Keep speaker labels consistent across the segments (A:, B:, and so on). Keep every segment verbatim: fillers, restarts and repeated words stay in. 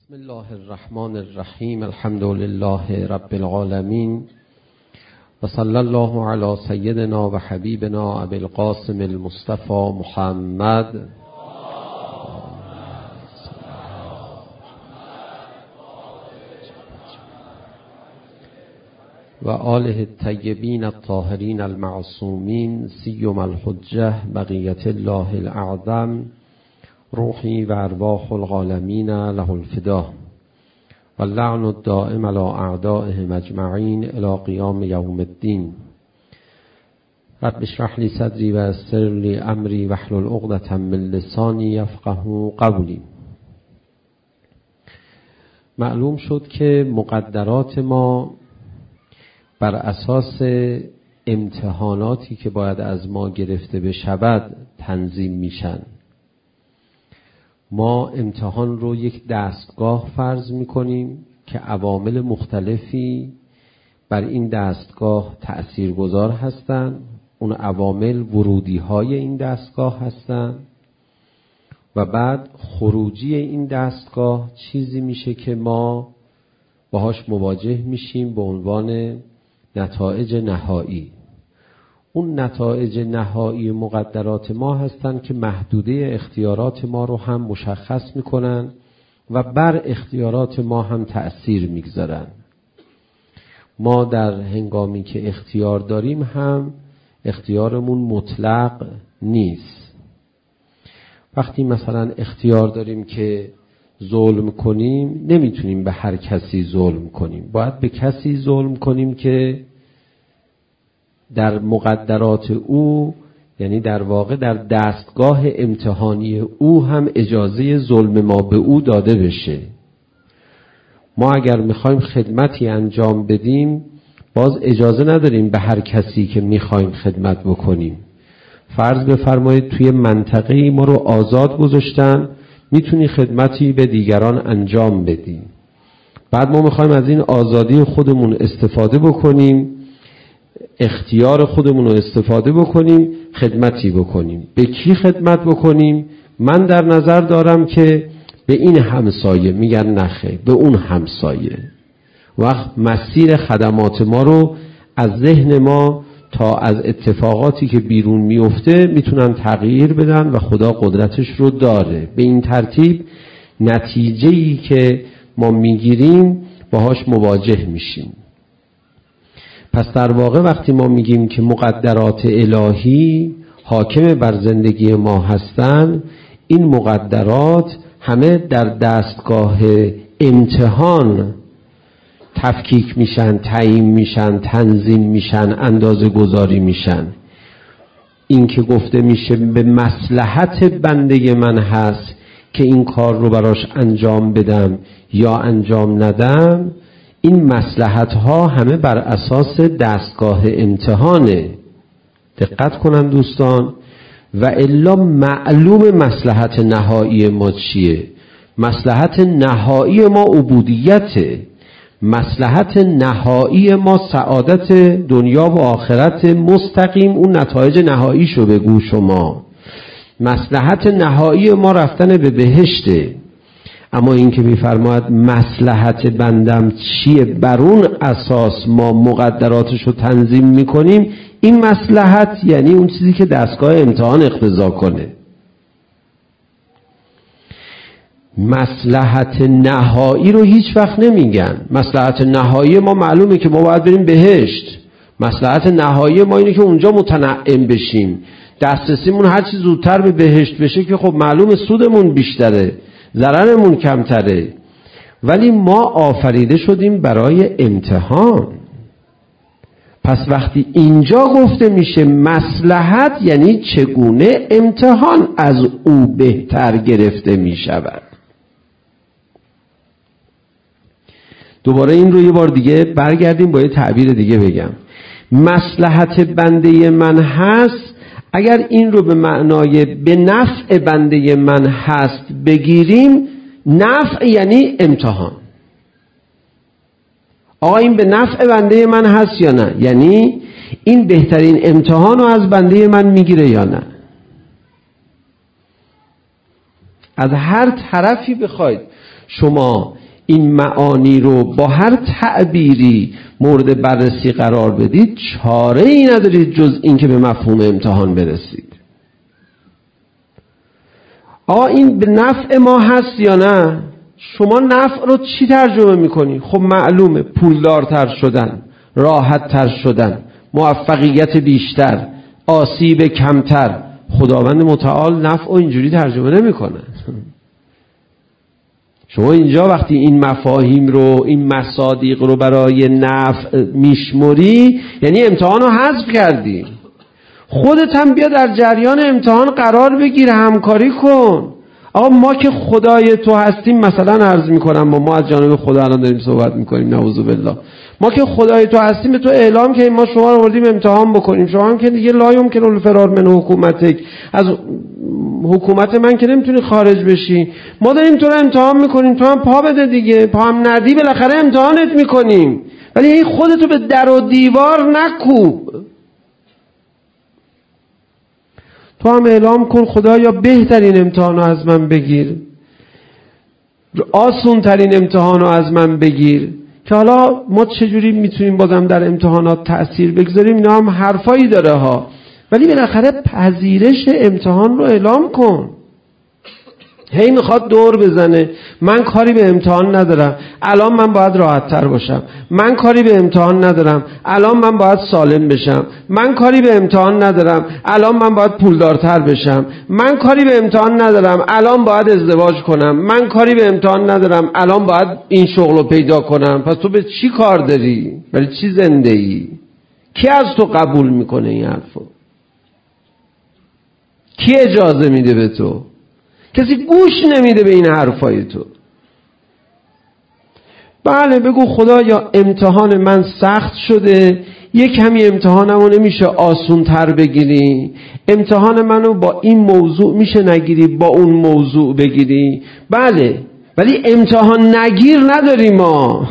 A: بسم الله الرحمن الرحیم. الحمد لله رب العالمین و صلی الله علی سیدنا و حبیبنا ابی القاسم المصطفى محمد و آله الطیبین الطاهرین المعصومین سیما الحجة بقیة الله الاعظم روحی و ارواح العالمین له الفدا و اللعن الدائم علی اعدائهم اجمعین الی قیام یوم الدین. رب اشرح لی صدری و یسر لی امری واحلل عقدة من لسانی یفقهوا قولی. معلوم شد که مقدرات ما بر اساس امتحاناتی که باید از ما گرفته بشود تنظیم میشن. ما امتحان رو یک دستگاه فرض میکنیم که عوامل مختلفی بر این دستگاه تأثیرگذار هستند. اون عوامل ورودی های این دستگاه هستند و بعد خروجی این دستگاه چیزی میشه که ما باهاش مواجه میشیم به عنوان نتایج نهایی. اون نتایج نهایی مقدرات ما هستند که محدوده اختیارات ما رو هم مشخص میکنن و بر اختیارات ما هم تأثیر میگذارن. ما در هنگامی که اختیار داریم هم اختیارمون مطلق نیست. وقتی مثلا اختیار داریم که ظلم کنیم نمیتونیم به هر کسی ظلم کنیم، باید به کسی ظلم کنیم که در مقدرات او، یعنی در واقع در دستگاه امتحانی او هم اجازه ظلم ما به او داده بشه. ما اگر میخوایم خدمتی انجام بدیم باز اجازه نداریم به هر کسی که میخوایم خدمت بکنیم. فرض بفرمایید توی منطقه‌ای ما رو آزاد گذاشتن، میتونی خدمتی به دیگران انجام بدی. بعد ما میخوایم از این آزادی خودمون استفاده بکنیم، اختیار خودمون رو استفاده بکنیم، خدمتی بکنیم. به کی خدمت بکنیم؟ من در نظر دارم که به این همسایه. میگن نخیر، به اون همسایه. وقت مسیر خدمات ما رو از ذهن ما تا از اتفاقاتی که بیرون میفته میتونن تغییر بدن و خدا قدرتش رو داره. به این ترتیب نتیجه‌ای که ما میگیریم باهاش مواجه میشیم. پس در واقع وقتی ما میگیم که مقدرات الهی حاکم بر زندگی ما هستن، این مقدرات همه در دستگاه امتحان تفکیک میشن، تعیین میشن، تنظیم میشن، اندازه گذاری میشن. این که گفته میشه به مصلحت بنده من هست که این کار رو براش انجام بدم یا انجام ندم، این مصلحت ها همه بر اساس دستگاه امتحانه. دقت کنن دوستان. و الا معلوم مصلحت نهایی ما چیه؟ مصلحت نهایی ما عبودیته. مصلحت نهایی ما سعادت دنیا و آخرت مستقیم. اون نتایج نهاییشو بگو شما. مصلحت نهایی ما رفتن به بهشته. اما این که میفرماید مصلحت بندم چیه، بر اون اساس ما مقدراتشو تنظیم میکنیم، این مصلحت یعنی اون چیزی که دستگاه امتحان اقتضا کنه. مصلحت نهایی رو هیچ وقت نمیگن. مصلحت نهایی ما معلومه که ما باید بریم بهشت. مصلحت نهایی ما اینه که اونجا متنعم بشیم، دسترسیمون هر چی زودتر به بهشت بشه که خب معلومه سودمون بیشتره، ضررمون کمتره. ولی ما آفریده شدیم برای امتحان. پس وقتی اینجا گفته میشه مصلحت، یعنی چگونه امتحان از او بهتر گرفته میشود. دوباره این رو یه بار دیگه برگردیم با یه تعبیر دیگه بگم. مصلحت بنده من هست، اگر این رو به معنای به نفع بنده من هست بگیریم، نفع یعنی امتحان. آقا این به نفع بنده من هست یا نه؟ یعنی این بهترین امتحان رو از بنده من میگیره یا نه؟ از هر طرفی بخواید شما این معانی رو با هر تعبیری مورد بررسی قرار بدید، چاره ای ندارید جز این که به مفهوم امتحان برسید. آقا این به نفع ما هست یا نه؟ شما نفع رو چی ترجمه میکنی؟ خب معلومه، پولدارتر شدن، راحتتر شدن، موفقیت بیشتر، آسیب کمتر. خداوند متعال نفع و اینجوری ترجمه نمیکنه. شما اینجا وقتی این مفاهیم رو، این مصادیق رو برای نفع میشمری، یعنی امتحان رو حذف کردی. خودت هم بیا در جریان امتحان قرار بگیر، همکاری کن. آقا ما که خدای تو هستیم، مثلا عرض میکنم ما, ما از جانب خدا الان داریم صحبت میکنیم، نعوذ بالله، ما که خدای تو هستیم به تو اعلام که ما شما رو بردیم امتحان بکنیم. شما هم که دیگه لا یمکن الفرار من حکومتک، از حکومت من که نمیتونی خارج بشی. ما داریم تو رو امتحان میکنیم، تو هم پا بده دیگه. پا هم ندی بالاخره امتحانت میکنیم، ولی این خودتو به در و دیوار نکوب. تو هم اعلام کن خدایا بهترین امتحانو از من بگیر، آسون ترین امتحانو از من بگیر، که حالا ما چجوری میتونیم بازم در امتحانات تأثیر بگذاریم. اینا هم حرفایی داره ها، ولی بالاخره پذیرش امتحان رو اعلام کن. هی میخواد دور بزنه، من کاری به امتحان ندارم، الان من باید راحت تر باشم، من کاری به امتحان ندارم، الان من باید سالم بشم، من کاری به امتحان ندارم، الان من باید پولدارتر بشم، من کاری به امتحان ندارم، الان باید ازدواج کنم، من کاری به امتحان ندارم، الان باید این شغل رو پیدا کنم. پس تو به چی کار داری؟ برای چی زنده ای؟ کی از تو قبول میکنه این حرفو؟ کی اجازه میده به تو؟ کسی گوش نمیده به این حرفای تو. بله بگو خدایا امتحان من سخت شده، یک کمی امتحانمو نمیشه آسون تر بگیری؟ امتحان منو با این موضوع میشه نگیری، با اون موضوع بگیری؟ بله، ولی امتحان نگیر نداری ما.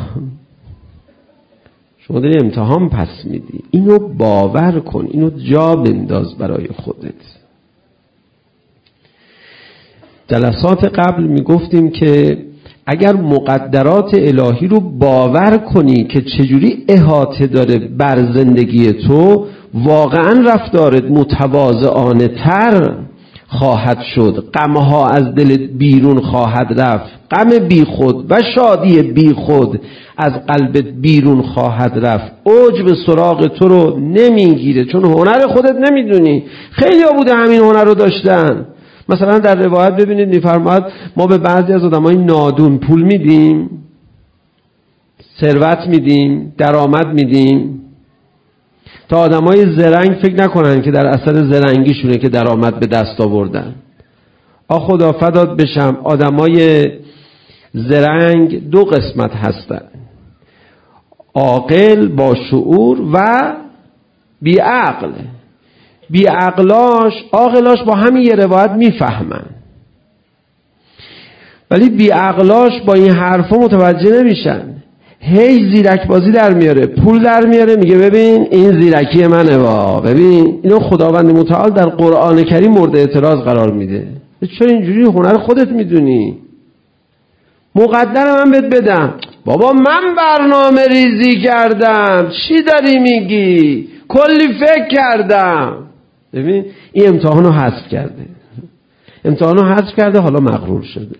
A: شما داری امتحان پس میدی. اینو باور کن، اینو جا بنداز برای خودت. جلسات قبل میگفتیم که اگر مقدرات الهی رو باور کنی که چجوری احاطه داره بر زندگی تو، واقعا رفتارت متواضعانه تر خواهد شد، غمها از دلت بیرون خواهد رفت، غم بی خود و شادی بی خود از قلبت بیرون خواهد رفت. اوج به سراغ تو رو نمیگیره، چون هنر خودت نمیدونی. خیلی ها بوده همین هنر رو داشتن. مثلا در روایت ببینید میفرماید ما به بعضی از آدمای نادون پول میدیم، ثروت میدیم، درآمد میدیم، تا آدمای زرنگ فکر نکنن که در اثر زرنگیشونه که درآمد به دست آوردن. آ خدا فدات بشم، آدمای زرنگ دو قسمت هستن: عاقل با شعور و بی عقل. بی عقلاش عاقلاش با همین یه روایت میفهمن، ولی بی عقلاش با این حرفا متوجه نمیشن. هی زیرک بازی در میاره، پول در میاره، میگه ببین این زیرکی منه، وا ببین اینو خداوند متعال در قرآن کریم مورد اعتراض قرار میده. چرا اینجوری؟ هنر خودت میدونی. مقدر من بهت بدم، بابا من برنامه ریزی کردم، چی داری میگی؟ کلی فکر کردم. ببین این امتحانو حذف کرده، امتحانو حذف کرده، حالا مغرور شده.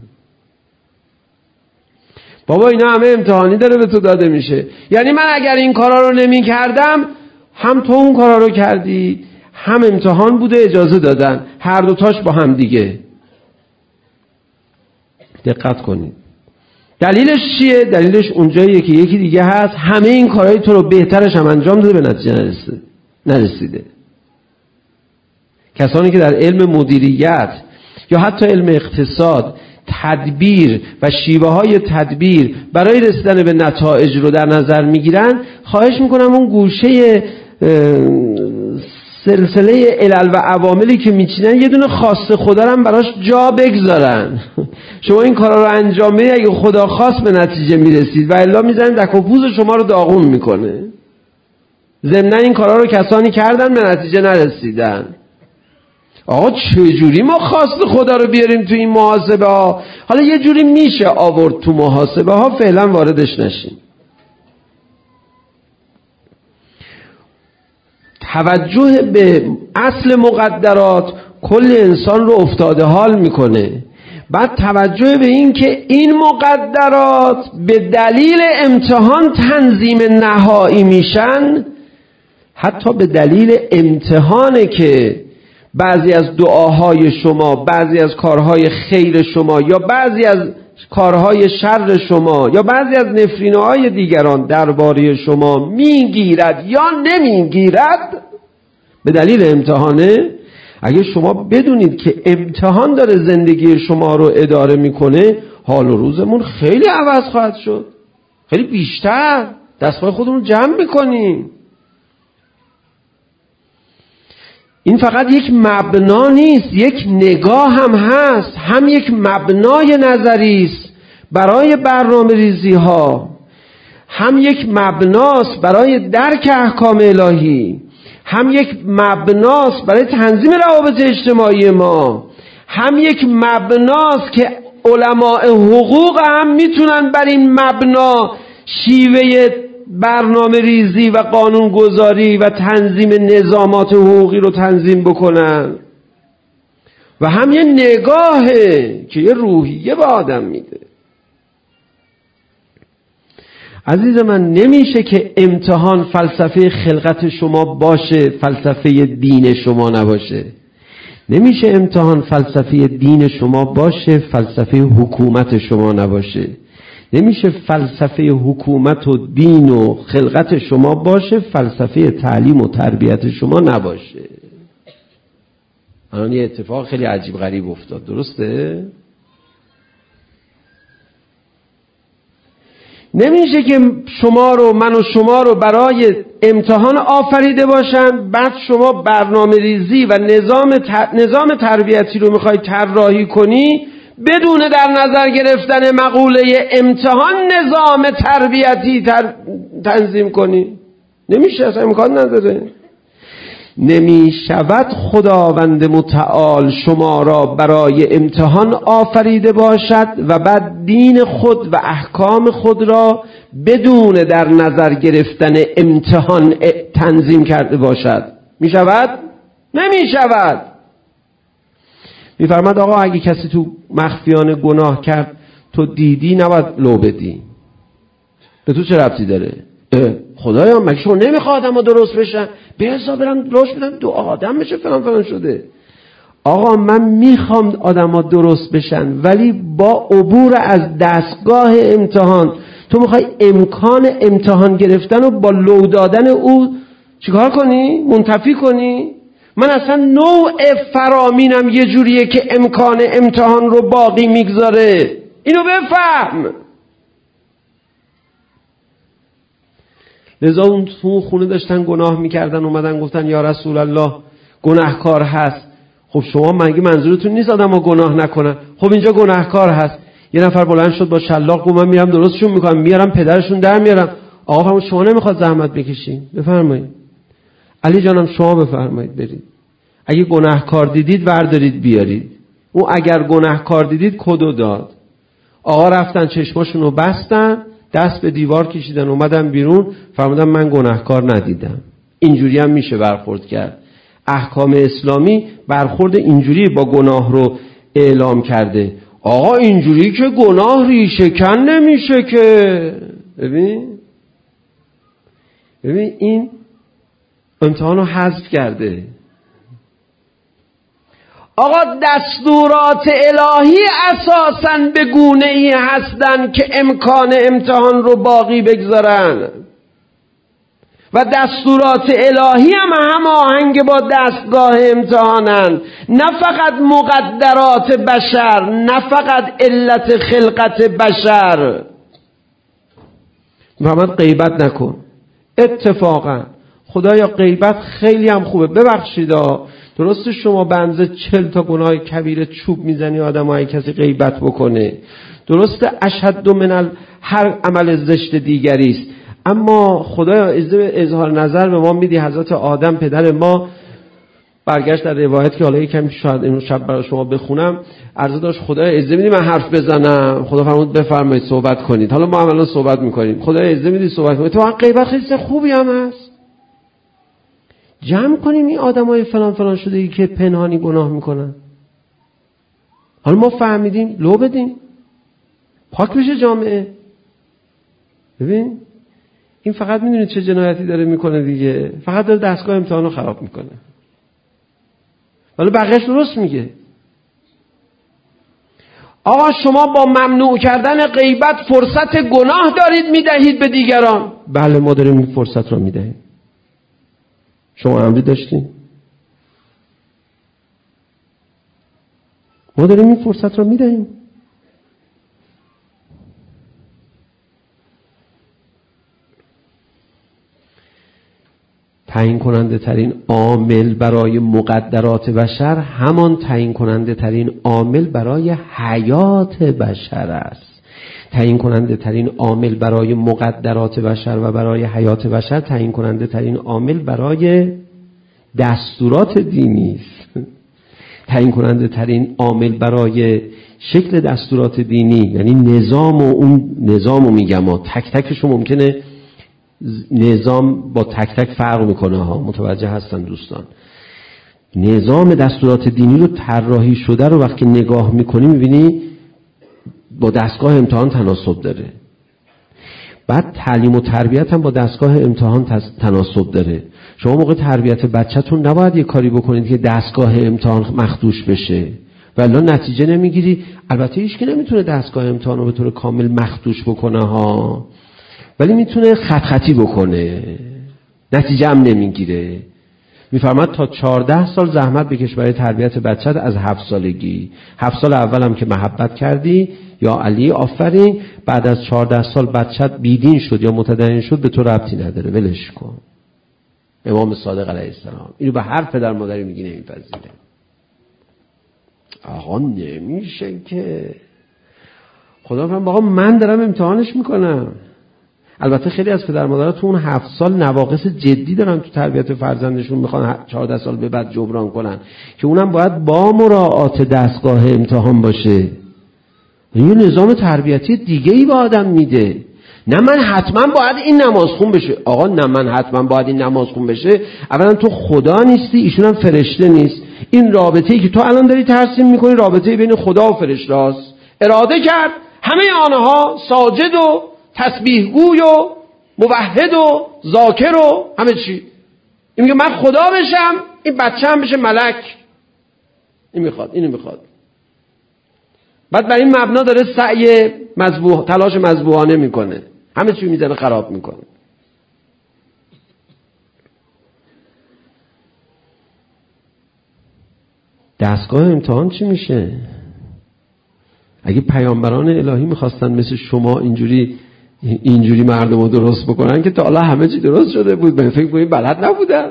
A: بابا اینا همه امتحانی داره به تو داده میشه. یعنی من اگر این کارا رو نمی کردم، هم تو اون کارا رو کردی، هم امتحان بوده اجازه دادن، هر دوتاش با هم دیگه. دقت کنید. دلیلش چیه؟ دلیلش اونجاییه که یکی دیگه هست همه این کارهای تو رو بهترش هم انجام داده، به نتیجه نرسیده. نرسیده. کسانی که در علم مدیریت یا حتی علم اقتصاد تدبیر و شیوه های تدبیر برای رسیدن به نتایج رو در نظر میگیرن، خواهش میکنم اون گوشه سلسله علل و عواملی که میچینن یه دونه خاص خدا رو هم براش جا بگذارن. شما این کارا رو انجام بدید، اگه خدا خواست به نتیجه میرسید، و الا میزنن دک و پوز شما رو داغون میکنه. ضمن این کارا رو کسانی کردن به نتیجه نرسیدن. آقا چجوری ما خواست خدا رو بیاریم تو این محاسبه ها؟ حالا یه جوری میشه آورد تو محاسبه ها، فعلا واردش نشیم. توجه به اصل مقدرات کل انسان رو افتاده حال میکنه. بعد توجه به این که این مقدرات به دلیل امتحان تنظیم نهایی میشن، حتی به دلیل امتحانه که بعضی از دعاهای شما، بعضی از کارهای خیر شما یا بعضی از کارهای شر شما یا بعضی از نفرینه‌های دیگران درباره شما میگیرد یا نمیگیرد، به دلیل امتحانه. اگه شما بدونید که امتحان داره زندگی شما رو اداره میکنه، حال و روزمون خیلی عوض خواهد شد، خیلی بیشتر دستهای خودمون جمع میکنیم. این فقط یک مبنا نیست، یک نگاه هم هست، هم یک مبنای نظری است برای برنامه ریزی ها، هم یک مبناست برای درک احکام الهی، هم یک مبناست برای تنظیم روابط اجتماعی ما، هم یک مبناست که علماء حقوق هم میتونن بر این مبنا شیوه برنامه ریزی و قانون گذاری و تنظیم نظامات حقوقی رو تنظیم بکنن، و هم یه نگاهه که یه روحیه به آدم میده. عزیز من، نمیشه که امتحان فلسفه خلقت شما باشه، فلسفه دین شما نباشه. نمیشه امتحان فلسفه دین شما باشه، فلسفه حکومت شما نباشه. نمیشه فلسفه حکومت و دین و خلقت شما باشه، فلسفه تعلیم و تربیت شما نباشه. الان یه اتفاق خیلی عجیب غریب افتاد، درسته؟ نمیشه که شما رو، من و شما رو برای امتحان آفریده باشن، بعد شما برنامه ریزی و نظام نظام تربیتی رو میخوای طراحی کنی بدون در نظر گرفتن مقوله امتحان نظام تربیتی تر... تنظیم کنی. نمیشه، اصلا امکان نداره. نمیشود خداوند متعال شما را برای امتحان آفریده باشد و بعد دین خود و احکام خود را بدون در نظر گرفتن امتحان تنظیم کرده باشد. میشود؟ نمیشود. میفرماد آقا اگه کسی تو مخفیانه گناه کرد تو دیدی، نباید لو بدی. به تو چه ربطی داره؟ خدایا مگه شما نمیخواد آدم ها درست بشن؟ بذار برم درست بدم دو آدم بشه فلان فلان شده. آقا من میخوام آدم ها درست بشن، ولی با عبور از دستگاه امتحان. تو میخوای امکان امتحان گرفتن رو با لو دادن او چیکار کنی؟ منتفی کنی؟ من اصلا نوع فرامینم یه جوریه که امکان امتحان رو باقی میگذاره. اینو بفهم. لذا اون تو خونه داشتن گناه میکردن، اومدن گفتن یا رسول الله گناهکار هست. خب شما مگه منظورتون نیست آدم ها گناه نکنن؟ خب اینجا گناهکار هست. یه نفر بلند شد با شلاق گفت من میرم درستشون میکنم، میارم پدرشون در میارم. آقا فرمود شما نمیخواد زحمت بکشین، بفرمایید. علی جانم شما بفرمایید برید. اگه گناهکار دیدید وردارید بیارید. اون اگر گناهکار دیدید کدو داد. آقا رفتن چشماشون رو بستن، دست به دیوار کشیدن، اومدن بیرون، فرمودن من گناهکار ندیدم. اینجوری هم میشه برخورد کرد. احکام اسلامی برخورد اینجوری با گناه رو اعلام کرده. آقا اینجوری که گناه ریشه کن نمیشه که. ببین ببین این امتحان رو حذف کرده. آقا دستورات الهی اساساً به گونه ای هستن که امکان امتحان رو باقی بگذارن و دستورات الهی هم هماهنگ با دستگاه امتحانن، نه فقط مقدرات بشر، نه فقط علت خلقت بشر. محمد غیبت نکن. اتفاقا خدایا غیبت خیلی هم خوبه، ببخشید درسته شما بنزه چل تا گناه کبیره چوب میزنی آدم های کسی غیبت بکنه، درسته اشهد من هر عمل زشت دیگری است، اما خدایا اظهار نظر به ما میدی. حضرت آدم پدر ما برگشت در روایت که حالا یکم شاید امروز شب برای شما بخونم، عرضه داشت خدای اجازه میدی من حرف بزنم؟ خدا فرمود بفرمایید صحبت کنید. حالا ما الان صحبت میکنیم، خدای اجازه میدی صحبت کنید؟ تو واقعا غیبت خیلی خوبی هم هست. جمع کنیم این آدمای فلان فلان شده ای که پنهانی گناه میکنن، حالا ما فهمیدیم لو بدیم پاک بشه جامعه. ببین این فقط میدونید چه جنایتی داره میکنه دیگه، فقط داره دستگاه امتحان رو خراب میکنه، ولی بقیه‌اش درست میگه. آقا شما با ممنوع کردن غیبت فرصت گناه دارید میدهید به دیگران. بله ما داریم این فرصت رو میدهیم. شما امری داشتین؟ ما داریم این فرصت رو میدهیم. تعیین کننده ترین عامل برای مقدرات بشر همان تعیین کننده ترین عامل برای حیات بشر است. تعیین کننده ترین عامل برای مقدرات بشر و برای حیات بشر تعیین کننده ترین عامل برای دستورات دینی است. تعیین کننده ترین عامل برای شکل دستورات دینی، یعنی نظام و اون نظامو میگم و تک تکشو ممکنه نظام با تک تک فرق میکنه ها، متوجه هستن دوستان. نظام دستورات دینی رو طراحی شده رو وقتی نگاه میکنی میبینی با دستگاه امتحان تناسب داره. بعد تعلیم و تربیت هم با دستگاه امتحان تناسب داره. شما موقع تربیت بچه‌تون نباید یه کاری بکنید که دستگاه امتحان مخدوش بشه، ولی نتیجه نمیگیری. البته هیچ که نمیتونه دستگاه امتحان رو به طور کامل مخدوش بکنه ها، ولی میتونه خط خطی بکنه، نتیجه هم نمیگیره. میفرماد تا چهارده سال زحمت بکش برای تربیت بچت از هفت سالگی. هفت سال اول هم که محبت کردی یا علی آفرین، بعد از چهارده سال بچت بیدین شد یا متدین شد به تو ربطی نداره، ولش کن. امام صادق علیه السلام اینو به هر پدر مادری میگی نمیپذیره. آقا نمیشه که خدا فرمان آقا من دارم امتحانش میکنم. البته خیلی از پدر مادرها تو اون هفت سال نواقص جدی دارن تو تربیت فرزندشون، میخوان چهارده سال به بعد جبران کنن که اونم باید با مراعات دستگاه امتحان باشه. یه نظام تربیتی دیگه ای به آدم میده. نه من حتما باید این نماز خون بشه. آقا نه من حتما باید این نماز خون بشه. اولا تو خدا نیستی، ایشون هم فرشته نیست. این رابطه‌ای که تو الان داری ترسیم میکنی رابطه بین خدا و فرشته است. اراده کرد همه آنها ساجد و تسبیح گوی و موحد و ذاکر و همه چی. این میگه من خدا بشم، این بچه هم بشه ملک. این میخواد، اینو میخواد. بعد بر این مبنا داره سعی مذبوح، تلاش مذبوحانه میکنه، همه چی میزنه خراب میکنه. دستگاه امتحان چی میشه؟ اگه پیامبران الهی میخواستن مثل شما اینجوری اینجوری مردم رو درست بکنن که تا حالا همه چی درست شده بود. من فکر کنید بلد نبودن.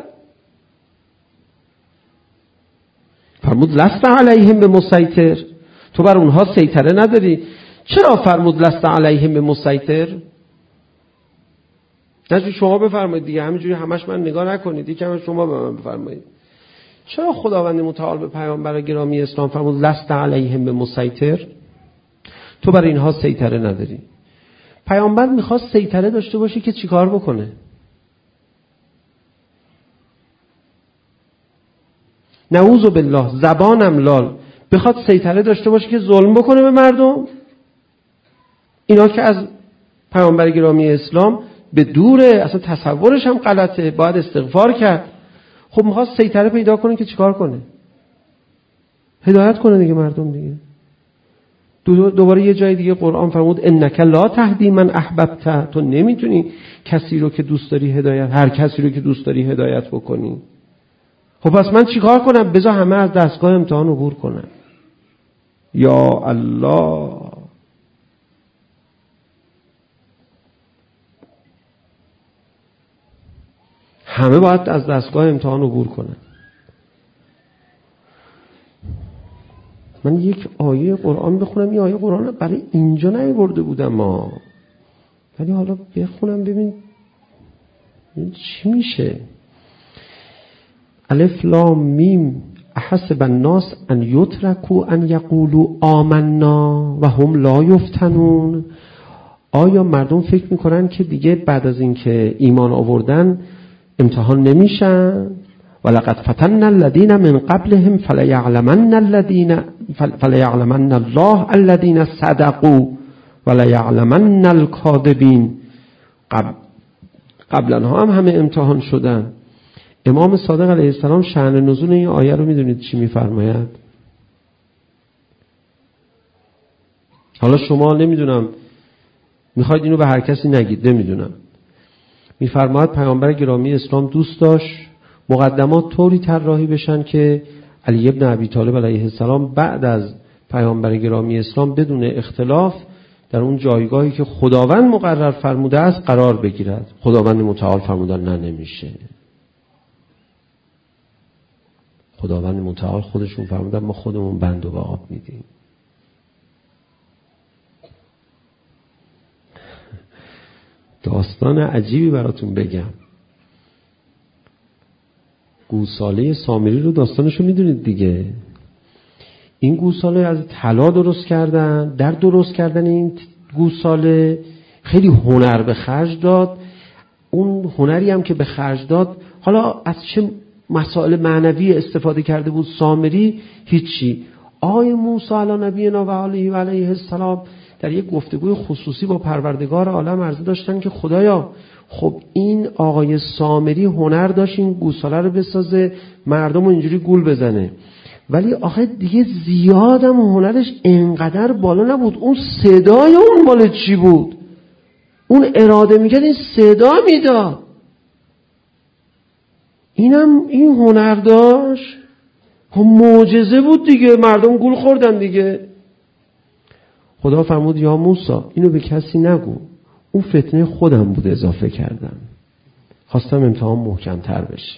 A: فرمود لست علیهم به مسیطر، تو بر اونها سیطره نداری. چرا فرمود لست علیهم به مسیطر؟ نه شما بفرمایید دیگه، همینجوری همش من نگاه نکنید، یکم شما به من بفرمایید. چرا خداوند متعال به پیامبر گرامی اسلام فرمود لست علیهم به مسیطر؟ تو بر اینها سیطره نداری. پیامبر میخواست سیطره داشته باشه که چیکار بکنه؟ نعوذ بالله، زبانم لال بخواد سیطره داشته باشه که ظلم بکنه به مردم؟ اینا که از پیامبر گرامی اسلام به دوره، اصلا تصورش هم غلطه، باید استغفار کرد. خب میخواست سیطره پیدا کنه که چیکار کنه؟ هدایت کنه دیگه مردم دیگه. دوباره یه جای دیگه قرآن فرمود انک لا تهدی من احببت، تو نمیتونی کسی رو که دوست داری هدایت، هر کسی رو که دوست داری هدایت بکنی. خب پس من چیکار کنم؟ بذار همه از دستگاه امتحان عبور کنن. یا الله، همه باید از دستگاه امتحان عبور کنن. من یک آیه قرآن بخونم، این آیه قرآن برای اینجا نیاورده بودم ما، ولی حالا بخونم ببین چی میشه. الف لام میم احسب الناس ان یترکوا ان یقولوا آمنا و هم لا یفتنون. آیا مردم فکر میکنن که دیگه بعد از اینکه ایمان آوردن امتحان نمیشن؟ ولقد فتنا الذين من قبلهم فليعلمن الذين فليعلمن الله الذين صدقوا وليعلمن الكاذبين. قبل قبلا ها هم همه امتحان شدن. امام صادق علیه السلام شأن نزول این آیه رو میدونید چی میفرماید؟ حالا شما نمیدونم میخواید اینو به هر کسی نگید، نمیدونم. میفرماید پیامبر گرامی اسلام دوست داشت مقدمات طوری طراحی بشن که علی ابن ابی طالب علیه السلام بعد از پیامبر گرامی اسلام بدون اختلاف در اون جایگاهی که خداوند مقرر فرموده است قرار بگیرد. خداوند متعال فرمودن نه نمیشه. خداوند متعال خودشون فرمودن ما خودمون بند و آب میدیم. داستان عجیبی براتون بگم. گوساله سامری رو داستانشو میدونید دیگه. این گوساله از طلا درست کردن. در درست کردن این گوساله خیلی هنر به خرج داد. اون هنری هم که به خرج داد، حالا از چه مسائل معنوی استفاده کرده بود سامری؟ هیچی. آقای موسی علی نبینا و علیه و علیه السلام در یک گفتگوی خصوصی با پروردگار عالم عرضه داشتن که خدایا خب این آقای سامری هنر داشت این گوساله رو بسازه مردم رو اینجوری گول بزنه، ولی آخه دیگه زیادم هنرش انقدر بالا نبود. اون صدای اون مال چی بود؟ اون اراده میکرد این صدا میداد. اینم این هنر داشت، خب معجزه بود دیگه، مردم گول خوردن دیگه. خدا فرمود یا موسی اینو به کسی نگو، اون فتنه خودم بود اضافه کردم، خواستم امتحان محکم‌تر بشه.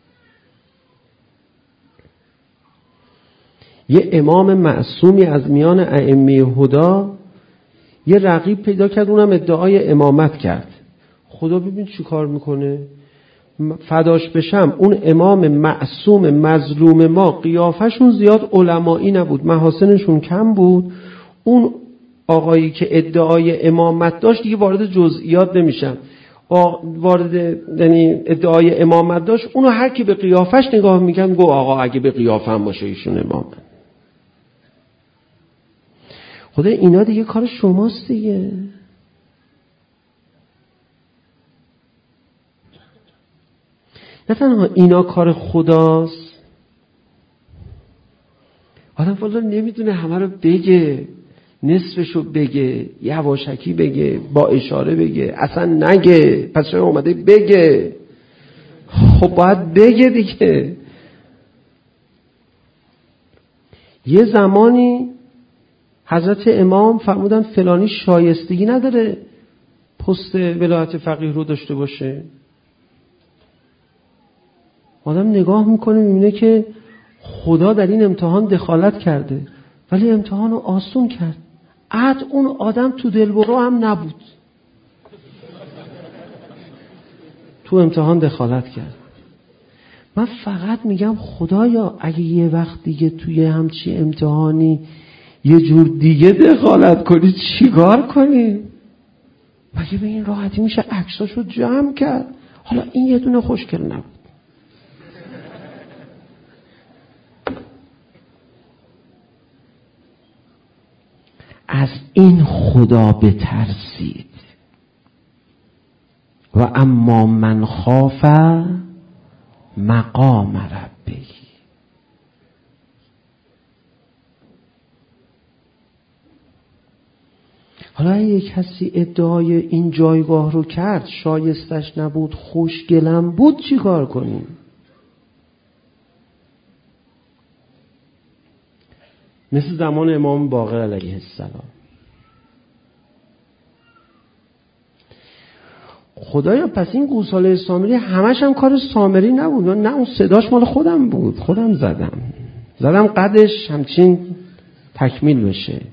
A: یه امام معصومی از میان ائمه هدی یه رقیب پیدا کرد، اونم ادعای امامت کرد. خدا ببین چی کار میکنه، فداش بشم اون امام معصوم مظلوم ما قیافشون زیاد علمایی نبود، محاسنشون کم بود. اون آقایی که ادعای امامت داشت دیگه وارد جزئیات نمیشم، وارد یعنی ادعای امامت داشت، اونو هر کی به قیافش نگاه میکرد گو آقا اگه به قیافم باشه ایشون امامه. خدا اینا دیگه کار شماست دیگه. نه تنها اینا کار خداست، آدم والا نمیدونه همه رو بگه، نصفشو بگه، یواشکی بگه، با اشاره بگه، اصلا نگه، پس چرا اومده بگه؟ خب باید بگه دیگه. یه زمانی حضرت امام فرمودن فلانی شایستگی نداره پست ولایت فقیه رو داشته باشه. آدم نگاه میکنه میبینه که خدا در این امتحان دخالت کرده ولی امتحان رو آسون کرد. عد اون آدم تو دلبرو هم نبود، تو امتحان دخالت کرد. من فقط میگم خدایا اگه یه وقت دیگه توی همچی امتحانی یه جور دیگه دخالت کنی چیکار کنی؟ مگه به این راحتی میشه عکساشو جمع کرد؟ حالا این یه دونه خوشگل نبود. از این خدا بترسید. و اما من خاف مقام ربه. حالا اگه کسی ادعای این جایگاه رو کرد، شایستش نبود، خوشگلم بود، چی کار کنیم؟ مثل زمان امام باقر علیه السلام. خدایا پس این گوساله سامری همش هم کار سامری نبود؟ نه اون صداش مال خودم بود، خودم زدم زدم قدش همچین تکمیل بشه.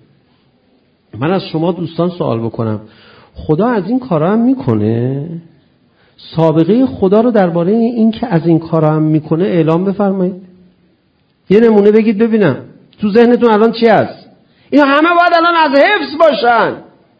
A: من از شما دوستان سوال بکنم، خدا از این کارا هم میکنه؟ سابقه خدا رو درباره این که از این کارا هم میکنه اعلام بفرمایید. یه نمونه بگید ببینم تو ذهنتون الان چی هست؟ اینا همه باید الان از حفظ باشن.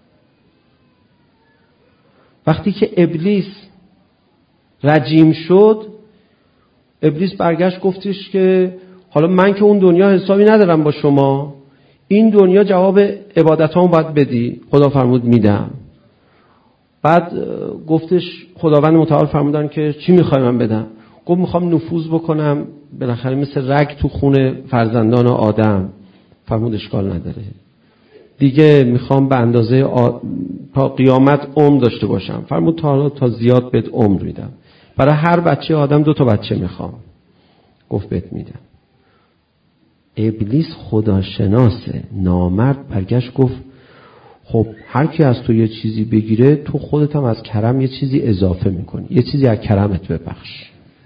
A: وقتی که ابلیس رجیم شد، ابلیس برگشت گفتش که حالا من که اون دنیا حسابی ندارم با شما، این دنیا جواب عبادتامو باید بدی. خدا فرمود میدم. بعد گفتش خداوند متعال فرمودن که چی میخوای من بدم؟ گفت میخوام نفوذ بکنم بالاخره مثل رگ تو خون فرزندان آدم. فرمود اشکال نداره دیگه، میخوام به اندازه آ... تا قیامت عمر داشته باشم. فرمود تا حالا تا زیاد بهت عمر میدم، برای هر بچه آدم دو تا بچه میخوام. گفت بهت میدم. ابلیس خداشناسه نامرد برگشت گفت خب هر کی از تو یه چیزی بگیره تو خودت هم از کرم یه چیزی اضافه میکنی، یه چیزی از کرمت ببخش.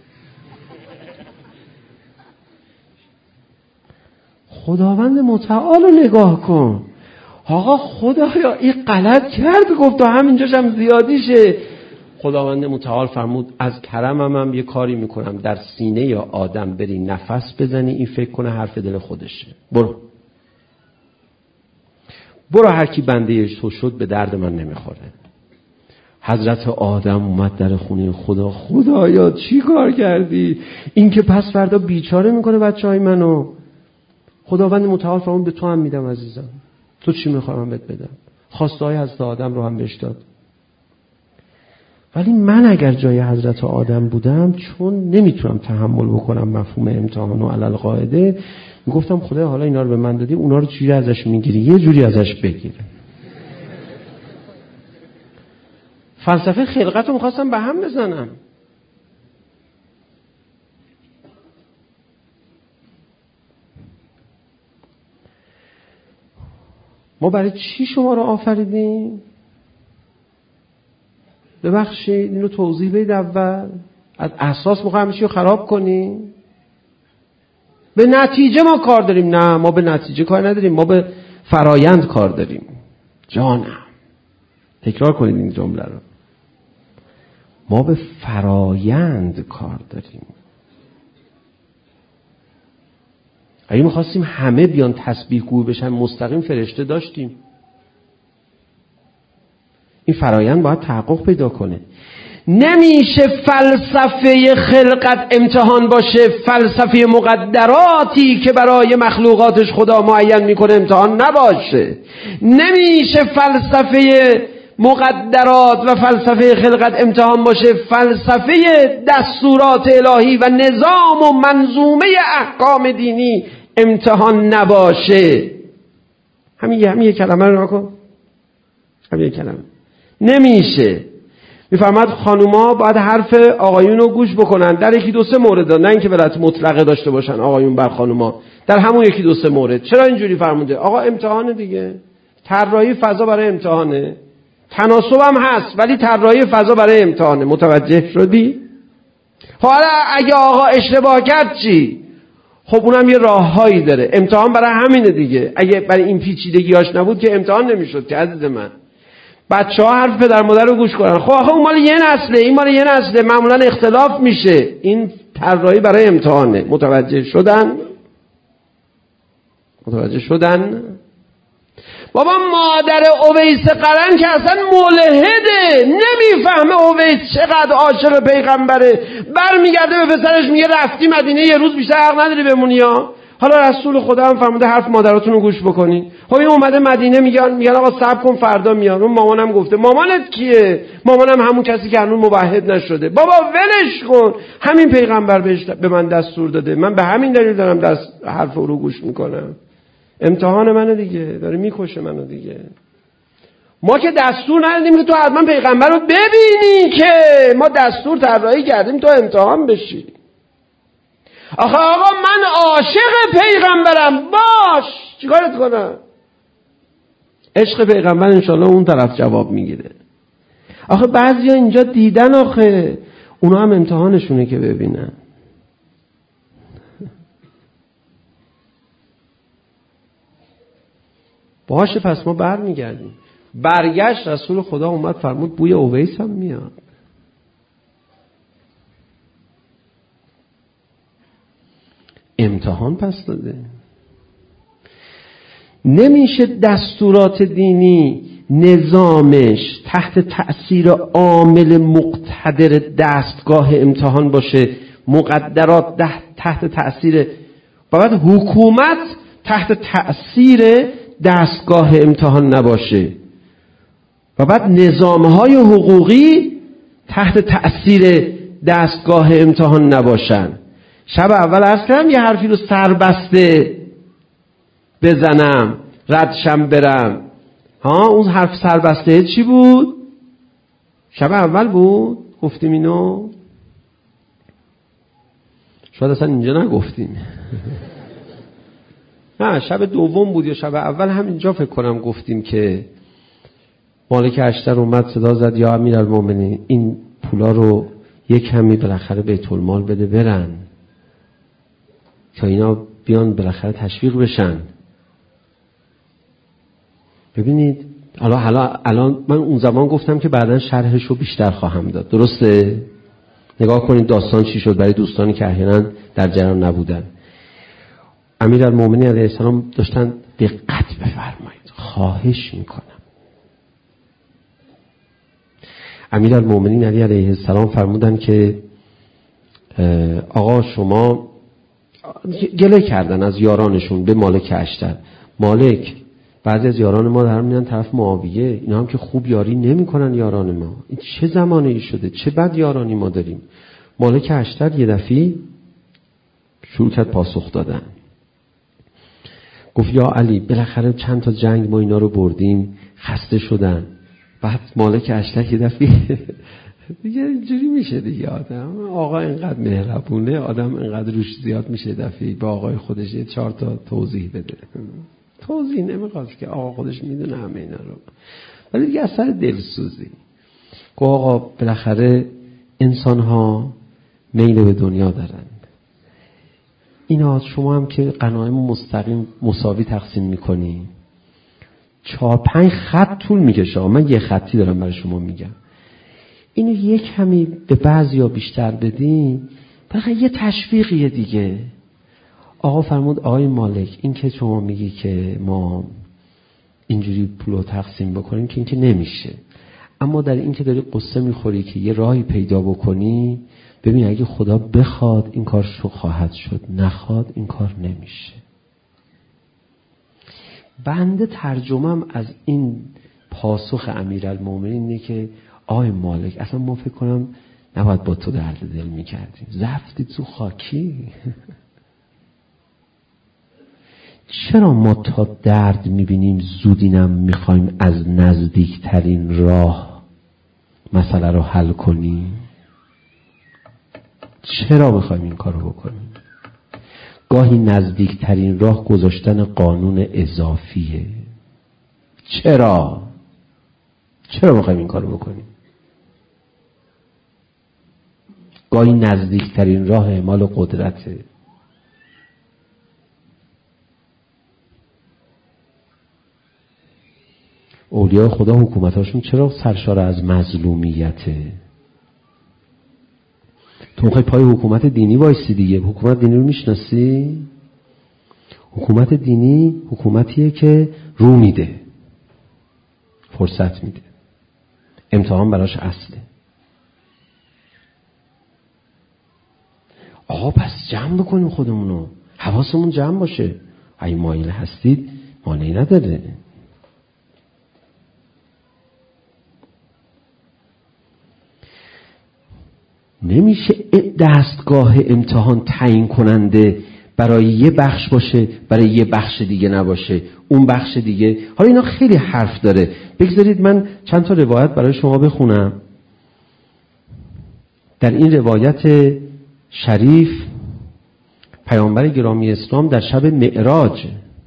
A: خداوند متعال رو نگاه کن. آقا خدایا این غلط کرد، گفت تا همینجاش هم زیادیشه. خداوند متعال فرمود از کرمم هم یه کاری میکنم، در سینه یا آدم بری نفس بزنی این فکر کنه حرف دل خودشه. برو برو هر کی بنده تو شد به درد من نمیخوره. حضرت آدم اومد در خونه خدا. خدایا چی کار کردی؟ این که پس فردا بیچاره میکنه بچه های منو. خداوند متعال فرمود به تو هم میدم عزیزم، تو چی میخوام بهت بدم. خواسته های حضرت آدم رو هم بهش داد. ولی من اگر جای حضرت آدم بودم، چون نمیتونم تحمل بکنم مفهوم امتحان و علل قاعده، میگفتم خدا حالا اینا رو به من دادی، اونا رو چجوری ازش میگیری؟ یه جوری ازش بگیر. فلسفه خلقت رو میخواستم به هم بزنم. ما برای چی شما رو آفریدیم؟ ببخشید اینو توضیح بدید. اول از اساس میخوایم چی رو خراب کنیم؟ به نتیجه ما کار داریم؟ نه، ما به نتیجه کار نداریم، ما به فرایند کار داریم. جانم تکرار کنید این جمله رو. ما به فرایند کار داریم. اگه میخواستیم همه بیان تسبیح گو بشن مستقیم فرشته داشتیم. این فرایند باید تحقق پیدا کنه. نمیشه فلسفه خلقت امتحان باشه، فلسفه مقدراتی که برای مخلوقاتش خدا معین میکنه امتحان نباشه. نمیشه فلسفه مقدرات و فلسفه خلقت امتحان باشه، فلسفه دستورات الهی و نظام و منظومه احکام دینی امتحان نباشه. همین همین یک کلمه رو نکن. همین یک کلمه نمیشه. میفرماد خانوما باید حرف آقایون رو گوش بکنن در یکی دو سه مورد، نه اینکه ولایت مطلقه داشته باشن آقایون بر خانوما، در همون یکی دو سه مورد. چرا اینجوری فرموده؟ آقا امتحان دیگه، طراحی فضا برای امتحانه. تناسب هم هست ولی طراحی فضا برای امتحانه. متوجه شدی؟ حالا اگه آقا اشتباه کرد چی؟ خب اونم یه راههایی داره. امتحان برای همینه دیگه. اگه برای این پیچیدگیاش نبود که امتحان نمیشد که عزیز من. بچه ها حرف پدر مادر رو گوش کنن. خب آخه اون مال یه نسله، این مال یه نسله، معمولا اختلاف میشه. این طراحی برای امتحانه. متوجه شدن؟ متوجه شدن؟ بابا مادر اویس قرن که اصلا ملحده، نمیفهمه اویس چقدر عاشق پیغمبره، برمیگرده به پسرش میگه رفتی مدینه یه روز بیشتر حق نداری بمونی ها. حالا رسول خدا هم فرموده حرف مادراتون رو گوش بکنین. خب این اومده مدینه، میگن میگن آقا صبر کن فردا میاد. اون مامانم گفته. مامانت کیه؟ مامانم همون کسی که هنوز موحد نشده. بابا ولش کن، همین پیغمبر بهش به من دستور داده، من به همین دلیل دارم دست حرف او رو گوش میکنم. امتحان منو دیگه، داره میکشه منو دیگه. ما که دستور ندادیم که تو حتما پیغمبر رو ببینی، که ما دستور طراحی کردیم تو امتحان بشی. آخه آقا من عاشق پیغمبرم، باش چیکارت کنم؟ عشق پیغمبر انشالله اون طرف جواب میگیره. آخه بعضیا اینجا دیدن، آخه اونا هم امتحانشونه که ببینن. باشه پس ما بر میگردیم. برگشت رسول خدا اومد فرمود بوی اویس هم میاد. امتحان پس داده. نمیشه دستورات دینی نظامش تحت تأثیر عامل مقتدر دستگاه امتحان باشه، مقدرات تحت تأثیر، باید حکومت تحت تأثیر دستگاه امتحان نباشه و بعد نظامهای حقوقی تحت تأثیر دستگاه امتحان نباشن. شب اول عرض کردم یه حرفی رو سربسته بزنم ردشم برم. ها اون حرف سربسته چی بود؟ شب اول بود گفتیم اینو؟ شاید اصلا اینجا نگفتیم. نه شب دوم بود یا شب اول همینجا فکر کنم گفتیم که مالک اشتر اومد صدا زد یا امیرالمومنین این پولا رو یک کمی بالاخره بیت المال بده برن تا اینا بیان بالاخره تشویق بشن. ببینید حالا حالا الان من اون زمان گفتم که بعداً شرحش رو بیشتر خواهم داد، درسته؟ نگاه کنید داستان چی شد برای دوستانی که احیانا در جریان نبودن. امیرالمومنین علیه السلام داشتن دقت بفرمایید، خواهش میکنم. امیرالمومنین علی علیه السلام فرمودن که آقا شما گله کردن از یارانشون به مالک اشتر. مالک بعضی از یاران ما در میان طرف معاویه، اینا هم که خوب یاری نمی کنن یاران ما، این چه زمانه ای شده، چه بد یارانی ما داریم. مالک اشتر یه دفعه شروع کرد پاسخ دادن، گفت یا علی بالاخره چند تا جنگ ما اینا رو بردیم خسته شدن. بعد مالک اشتر یه دفعه دیگه اینجوری میشه دیگه، آدم آقا اینقدر مهربونه، آدم اینقدر روش زیاد میشه دفعه با آقای خودش یه چهار تا توضیح بده. توضیح نمیخواست که آقا خودش میدونه همه اینا رو، ولی دیگه اثر دلسوزی گفت آقا بالاخره انسان ها میل به دنیا دارن، اینا شما هم که غنایم مستقیم مساوی تقسیم میکنی، چهار پنج خط طول میکشه، من یه خطی دارم برای شما میگم، اینو یک کمی به بعضیا بیشتر بدین بالاخره یه تشویقیه دیگه. آقا فرمود آقای مالک این که شما میگی که ما اینجوری پولو تقسیم بکنیم که این که نمیشه، اما در این که داری قصه میخوری که یه راهی پیدا بکنی، ببین اگه خدا بخواد این کار شو خواهد شد، نخواد این کار نمیشه. بنده ترجمم از این پاسخ امیرالمومنین اینه که آقای مالک اصلا ما فکر کنم نباید با تو درد دل میکردیم، زفتی تو خاکی. چرا ما تا درد میبینیم زودینم میخوایم از نزدیکترین راه مسئله رو حل کنیم؟ چرا میخوایم این کار رو بکنیم؟ گاهی نزدیکترین راه گذاشتن قانون اضافیه. چرا؟ چرا میخوایم این کار رو بکنیم؟ گاهی نزدیکترین راه اعمال قدرته. اولیاء خدا حکومتاشون چرا سرشار از مظلومیته؟ تو میخوای پای حکومت دینی وایسی دیگه. حکومت دینی رو میشناسی؟ حکومت دینی حکومتیه که رو میده، فرصت میده، امتحان براش اصله. آقا پس جمع بکنیم خودمونو، حواسمون جمع باشه، اگه مایل هستید مانعی نداره. نمیشه دستگاه امتحان تعیین کننده برای یه بخش باشه برای یه بخش دیگه نباشه، اون بخش دیگه. حالا اینا خیلی حرف داره، بگذارید من چند تا روایت برای شما بخونم. در این روایت شریف پیامبر گرامی اسلام در شب معراج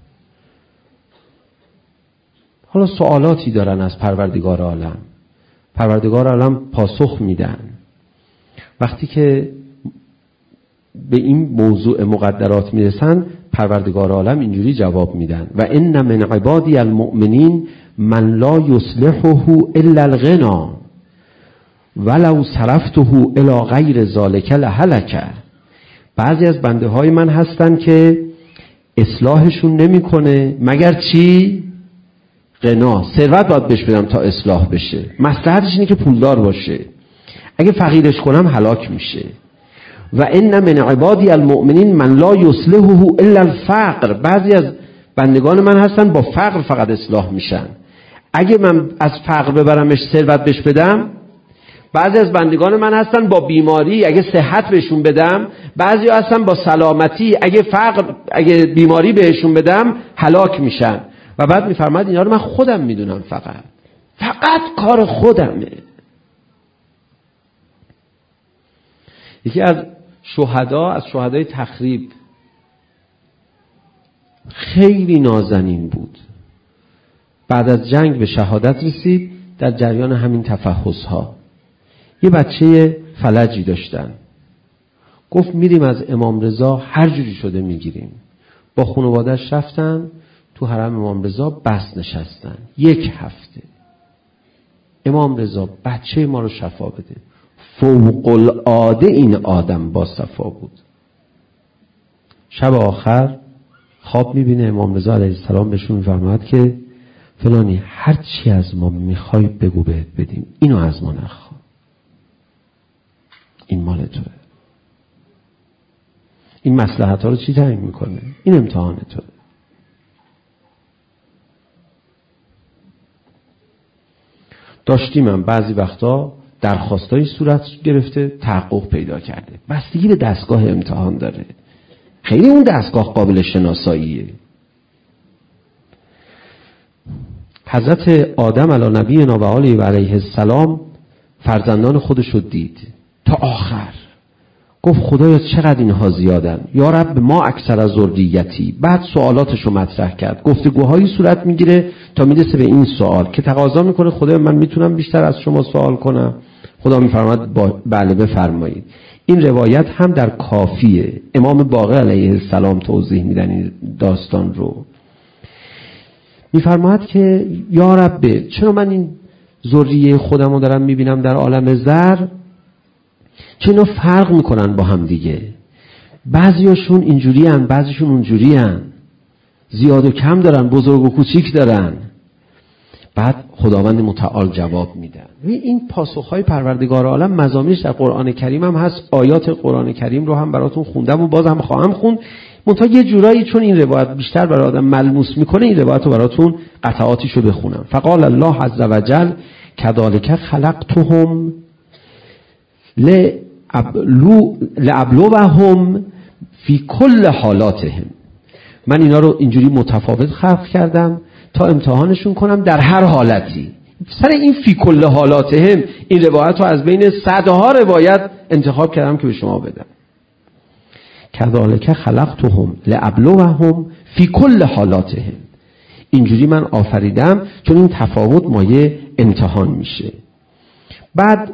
A: حالا سوالاتی دارن از پروردگار عالم، پروردگار عالم پاسخ میدن. وقتی که به این موضوع مقدرات میرسن پروردگار عالم اینجوری جواب میدن و ان من عبادی المؤمنین من لا یصلحه الا الغنا ولو صرفته الی غیر ذلک لهلک. بعضی از بنده های من هستن که اصلاحشون نمیکنه مگر چی؟ غنا. ثروت باید بهش بدم تا اصلاح بشه. مصلحتش اینه که پولدار باشه. اگه فقیرش کنم هلاک میشه. و ان من عبادی المؤمنین من لا یصلحه الا الفقر. بعضی از بندگان من هستن با فقر فقط اصلاح میشن. اگه من از فقر ببرمش ثروت بهش بدم. بعضی از بندگان من هستن با بیماری اگه صحت بهشون بدم. بعضی هستن با سلامتی اگه فقر اگه بیماری بهشون بدم هلاک میشن. و بعد میفرماید اینا رو من خودم میدونم، فقط فقط کار خودمه. یکی از شهدا از شهدای تخریب خیلی نازنین بود، بعد از جنگ به شهادت رسید. در جریان همین تفحص‌ها یه بچه فلجی داشتن، گفت میریم از امام رضا هر جوری شده میگیریم. با خانواده‌اش رفتن تو حرم امام رضا، بس نشستن یک هفته. امام رضا بچه ما رو شفا بده. فوق العاده این آدم با صفا بود. شب آخر خواب میبینه امام رضا علیه السلام بهشون میفرماید که فلانی هر چی از ما میخوای بگو بهت بدیم، اینو از ما نخوا، این مال توه. این مصلحت ها رو چی تعیین میکنه؟ این امتحان توه. داشتیم من بعضی وقتا درخواستای صورت گرفته تحقق پیدا کرده، بستگی به دستگاه امتحان داره. خیلی اون دستگاه قابل شناساییه. حضرت آدم علی نبینا و آله و علیه السلام فرزندان خودش رو دید تا آخر، گفت خدایا چقدر اینها زیادن، یا رب ما اکثر از ذریتی. بعد سوالاتش رو مطرح کرد، گفتگوهایی صورت میگیره تا میرسه به این سوال که تقاضا میکنه خدایا من میتونم بیشتر از شما سوال کنم؟ خدا میفرماید بله بفرمایید. این روایت هم در کافیه، امام باقر علیه السلام توضیح میدن این داستان رو. میفرماید که یا رب چرا من این ذریه خودم رو دارم میبینم در عالم ذر، چه اینا فرق میکنن با هم دیگه، بعضیاشون اینجوری هن بعضیشون اونجوری هن، زیاد و کم دارن، بزرگ و کوچیک دارن. بعد خداوند متعال جواب میدن. این پاسخهای پروردگار عالم مزامینش در قرآن کریم هم هست. آیات قرآن کریم رو هم براتون خوندم و باز هم خواهم خوند، منتها یه جورایی چون این روایت بیشتر برای آدم ملموس میکنه این روایت رو براتون قطعاتیشو بخونم. فقال الله عز وجل کذالک خلقتهم لابلوهم فی کل حالاتهم. من اینا رو اینجوری متفاوت خلق کردم تا امتحانشون کنم در هر حالتی. سر این فی کل حالاتهم این روایت رو از بین صدها روایت انتخاب کردم که به شما بدم. کذالک خلقتهم لابلوهم فی کل حالاتهم. اینجوری من آفریدم چون این تفاوت مایه امتحان میشه. بعد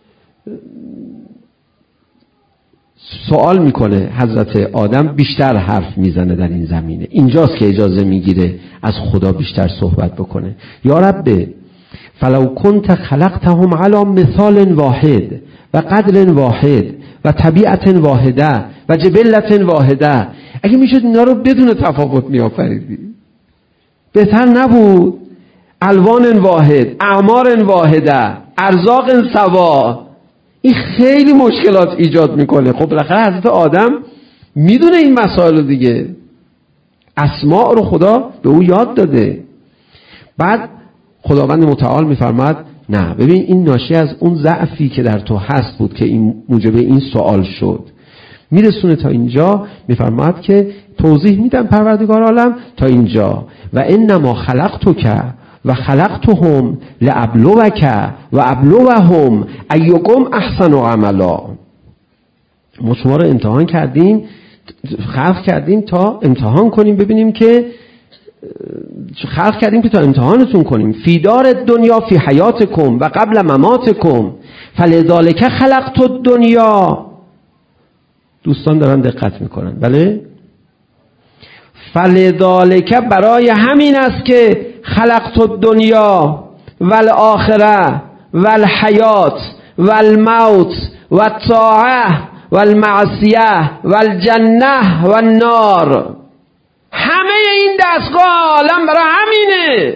A: سوال میکنه حضرت آدم، بیشتر حرف میزنه در این زمینه. اینجاست که اجازه میگیره از خدا بیشتر صحبت بکنه. یا رب فلو کنت خلقتهم علی مثال واحد و قدر واحد و طبیعت واحده و جبلت واحده، اگه میشد اینا رو بدون تفاوت میآفریدی بهتر نبود؟ الوان واحد، اعمار واحده، ارزاق سوا. این خیلی مشکلات ایجاد میکنه. خب بالاخره حضرت آدم میدونه این مسائل دیگه، اسماء رو خدا به او یاد داده. بعد خداوند متعال میفرماد نه ببین این ناشی از اون ضعفی که در تو هست بود که این موجب این سوال شد. میرسونه تا اینجا، میفرماد که توضیح میدم پروردگار عالم تا اینجا و انما خلقتک و خلقتهم لابلوک و ابلوهم ایکم احسن عملا. ما شما رو امتحان کردیم، خلق کردیم تا امتحان کنیم ببینیم که خلق کردیم که تا امتحانتون کنیم. فی دار دنیا فی حیاتکم و قبل مماتکم فلذالک خلقت الدنیا. دوستان دارن دقت میکنن بله؟ فلذالک برای همین است که خلقت الدنیا والآخره والحیات والموت والطاعه و المعصیه و الجنه و النار. همه این دستگاه عالم برای همینه.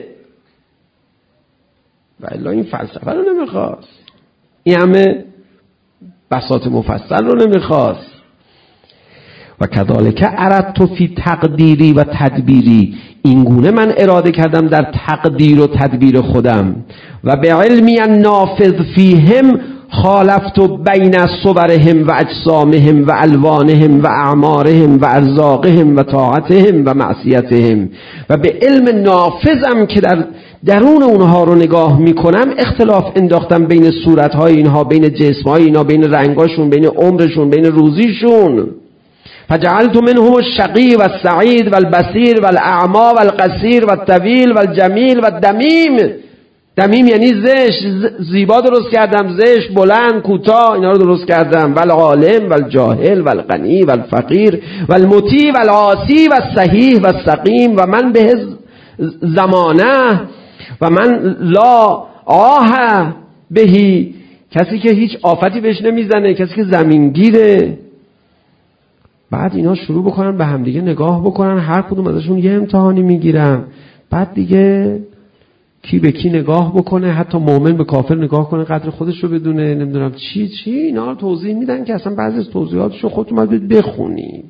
A: و الا این فلسفه رو نمیخواست، این همه بساط مفصل رو نمیخواست. و کذالک اردت فی تقدیری و تدبیری، این گونه من اراده کردم در تقدیر و تدبیر خودم. و به علمی النافذ فیهم خالفت بین صورهم و اجسامهم و الوانهم و اعمارهم و ارزاقهم و طاعتهم و معصیتهم. و به علم نافذم که در درون اونها رو نگاه میکنم اختلاف انداختم بین صورتهای اینها، بین جسمهای اینها، بین رنگاشون، بین عمرشون، بین روزیشون. فجعلت منهم الشقی و السعید و البصیر و الاعمی و القصیر و الطویل و الجمیل و الدمیم. دمیم یعنی زشت، زیبا درست کردم، زشت، بلند، کوتاه، اینا رو درست کردم. و العالم و الجاهل و الغنی و الفقیر و المطیع و العاصی و الصحیح و السقیم و من به زمانه و من لا آه بهی، کسی که هیچ آفتی بهش نمیزنه، کسی که زمینگیره. بعد اینا شروع بکنن به همدیگه نگاه بکنن، هر کدوم ازشون یه امتحانی میگیرن. بعد دیگه کی به کی نگاه بکنه، حتی مؤمن به کافر نگاه کنه، قدر خودش رو بدونه، نمیدونم چی چی، اینا رو توضیح میدن که اصلا بعضی از توضیحاتش رو خودتون باید بخونید.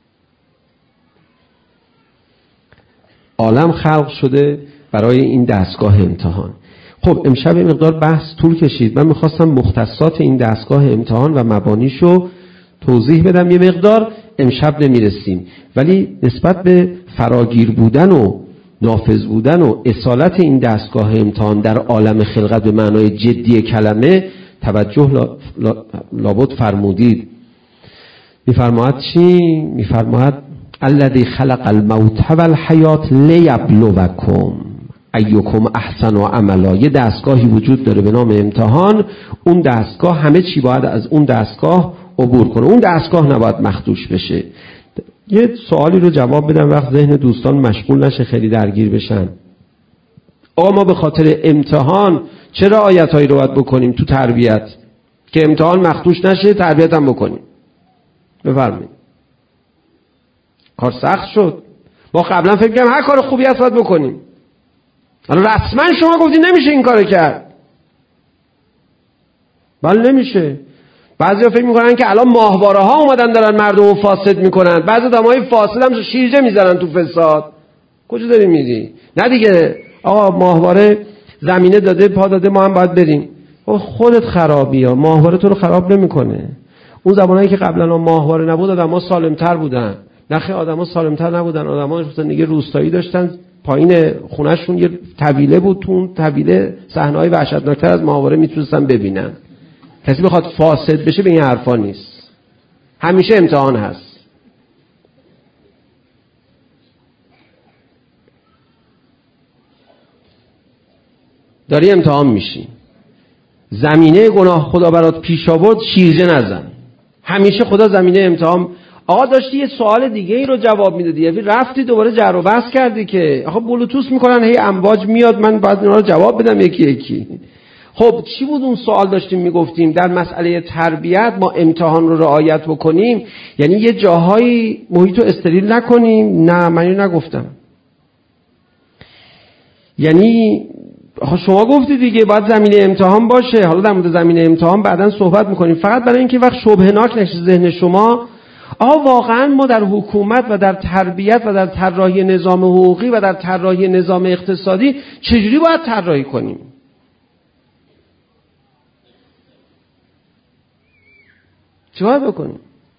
A: عالم خلق شده برای این دستگاه امتحان. خب امشب این مقدار بحث طول کشید. من میخواستم مختصات این دستگاه امتحان و مبانیشو توضیح بدم، یه مقدار امشب نمیرسیم، ولی نسبت به فراگیر بودن و نافذ بودن و اصالت این دستگاه امتحان در عالم خلقت به معنای جدی کلمه توجه لابد فرمودید. میفرماید چی؟ میفرماید الذی خلق الموت والحیات لیبلوکم ایکم احسن و عملا. یه دستگاهی وجود داره به نام امتحان. اون دستگاه همه چی باید از اون دستگاه عبور کنه، اون دستگاه نباید مخدوش بشه. یه سوالی رو جواب بدم وقت ذهن دوستان مشغول نشه، خیلی درگیر بشن. آقا ما به خاطر امتحان چه رعایتایی رو باید بکنیم تو تربیت که امتحان مخدوش نشه، تربیت هم بکنیم؟ بفرمایید. کار سخت شد. ما قبلا فکر کنیم هر کار خوبی هست باید بکنیم، الان رسما شما گفتی نمیشه این کارو کرد. بله نمیشه. بعضیا فکر میکنن که الان ماهواره ها اومدن دارن مردم رو فاسد میکنن، بعضی آدمای فاسد هم شیرجه میزنن تو فساد. کجا داری میری؟ نه دیگه آقا ماهواره زمینه داده، پا داده، ما هم باید بریم. خودت خرابی ها، ماهواره تو رو خراب نمیکنه. اون زمانایی که قبلا ماهواره نبود آدم‌ها سالم‌تر بودن. نخیر آدم‌ها سالم‌تر نبودن، آدم‌ها زندگی روستایی داشتن، پایین خونه‌شون یه طویله بود، تو اون طویله صحنه‌های وحشتناکتر از ماهواره میتونستن ببینن. کسی بخواد فاسد بشه به این حرفا نیست. همیشه امتحان هست. داری امتحان میشی. زمینه گناه خدا برات پیش آورد، شیرجه نزن. همیشه خدا زمینه امتحان. آقا داشتی یه سوال دیگه ای رو جواب میدادی، یعنی رفتی دوباره جر و بحث کردی که آقا بلوتوث میکنن هی امواج میاد، من باید اینا رو جواب بدم یکی یکی. خب چی بود اون سوال داشتیم میگفتیم در مسئله تربیت ما امتحان رو رعایت بکنیم، یعنی یه جاهایی محیط رو استریل نکنیم. نه من اینو نگفتم. یعنی شما گفتی دیگه باید زمینه امتحان باشه. حالا در مورد زمینه امتحان بعداً صحبت میکنیم، فقط برای اینکه وقت شبهناک نشه ذهن شما. آها واقعا ما در حکومت و در تربیت و در طراحی نظام حقوقی و در طراحی نظام اقتصادی چجوری باید طراحی کنیم؟ چی باید بکنیم؟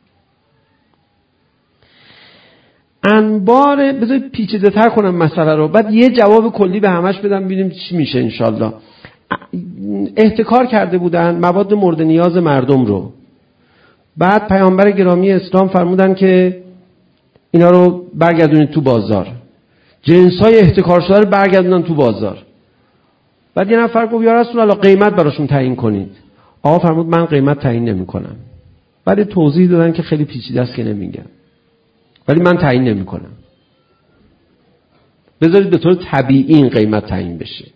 A: انبار بذارید پیچیده تر کنم مسئله رو، بعد یه جواب کلی به همش بدم ببینیم چی میشه انشالله. احتکار کرده بودن مواد مورد نیاز مردم رو. بعد پیامبر گرامی اسلام فرمودن که اینا رو برگردونید تو بازار. جنس‌های احتکار شده رو برگردونن تو بازار. بعد یه نفر گفت یا رسول الله قیمت براشون تعیین کنید. آقا فرمود من قیمت تعیین نمی‌کنم. بعد توضیح دادن که خیلی پیچیده است که نمیگم، ولی من تعیین نمی‌کنم. بذارید به طور طبیعی این قیمت تعیین بشه.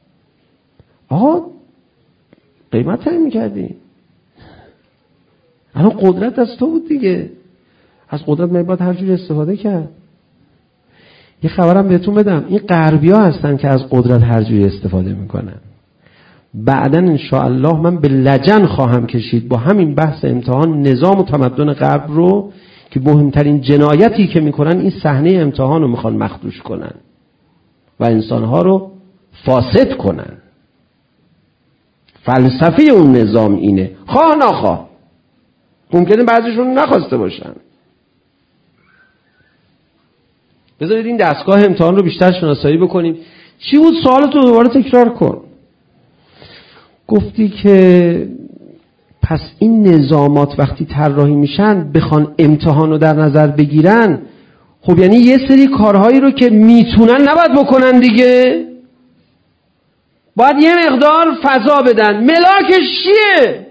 A: آقا قیمت تعیین می‌کردی؟ الان قدرت از تو بود دیگه، از قدرت من باید هر جوری استفاده کرد. یه خبرم بهتون بدم، این غربی‌ها هستن که از قدرت هر جوری استفاده میکنن. بعدن انشاءالله من به لجن خواهم کشید با همین بحث امتحان نظام و تمدن غرب رو که مهمترین جنایتی که میکنن این صحنه امتحان رو میخوان مخدوش کنن و انسانها رو فاسد کنن. فلسفه اون نظام اینه، خواه نخواه. ممکنه بعضیشون نخواسته باشن. بذارید این دستگاه امتحان رو بیشتر شناسایی بکنیم. چی بود سوالتو دوباره تکرار کن. گفتی که پس این نظامات وقتی طراحی میشن بخوان امتحان رو در نظر بگیرن، خب یعنی یه سری کارهایی رو که میتونن نباید بکنن دیگه، باید یه مقدار فضا بدن. ملاکش چیه؟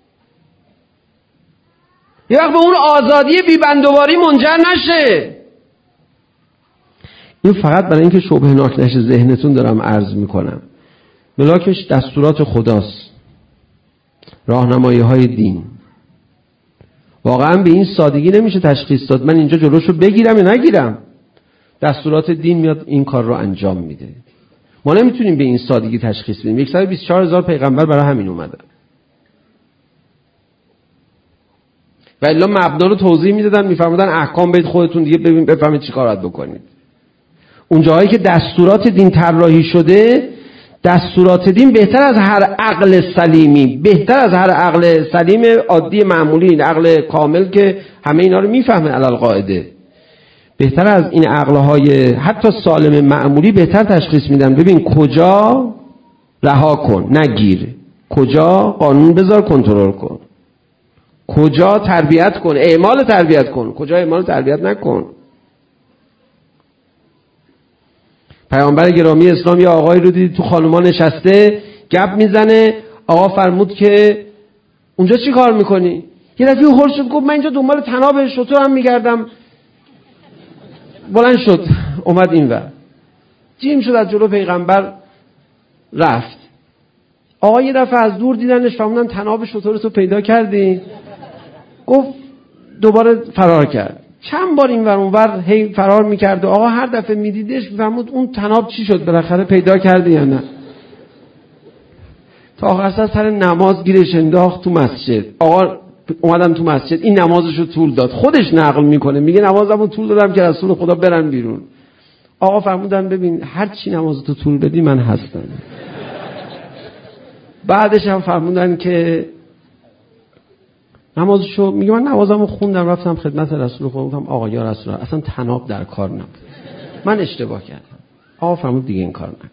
A: یه وقت به اون آزادی بیبندوباری منجر نشه. این فقط برای اینکه شبهناک نشه ذهنتون دارم عرض میکنم. ملاکش دستورات خداست، راهنمایی های دین. واقعا به این سادگی نمیشه تشخیص داد من اینجا جلوشو بگیرم یا نگیرم. دستورات دین میاد این کار رو انجام میده. ما نمیتونیم به این سادگی تشخیص بدیم. صد و بیست و چهار هزار پیغمبر برای همین اومدن. و الا مبنا رو توضیح میدادن، میفرمودن احکام برید خودتون دیگه ببین بفهمید چیکار باید بکنید. اون جاهایی که دستورات دین طراحی شده، دستورات دین بهتر از هر عقل سلیمی، بهتر از هر عقل سلیم عادی معمولی، عقل کامل که همه اینا رو میفهمه علل قاعده، بهتر از این عقلهای حتی سالم معمولی بهتر تشخیص میدن. ببین کجا رها کن نگیر، کجا قانون بذار کنترل کن، کجا تربیت کن اعمال تربیت کن، کجا اعمال تربیت نکن. پیامبر گرامی اسلام یا آقای رو دیدی تو خانوما نشسته گپ میزنه، آقا فرمود که اونجا چی کار میکنی؟ یه دفعه هول شد گفت من اینجا دنبال طناب شتر هم میگردم. بلند شد اومد اینور، جیم شد از جلو پیغمبر رفت. آقا یه دفعه از دور دیدنش فهموندن طناب شتر تو پیدا کردی. گفت دوباره فرار کرد. چند بار این ور اون ور هی فرار میکرد و آقا هر دفعه میدیدش میفهمود اون طناب چی شد، بالاخره پیدا کردی یا نه. تا آخر سر نماز گیرش انداخت تو مسجد. آقا اومدن تو مسجد، این نمازشو طول داد، خودش نقل میکنه میگه نمازمو طول دادم که رسول خدا برن بیرون. آقا فرمودن ببین هر چی نمازتو طول بدی من هستم. بعدش هم فرمودن که نمازشو میگه من نمازمو خوندم رفتم خدمت رسول خدا گفتم آقا یا رسول الله اصلا طناب در کار نبود، من اشتباه کردم. آقا فرمود دیگه این کار نکن.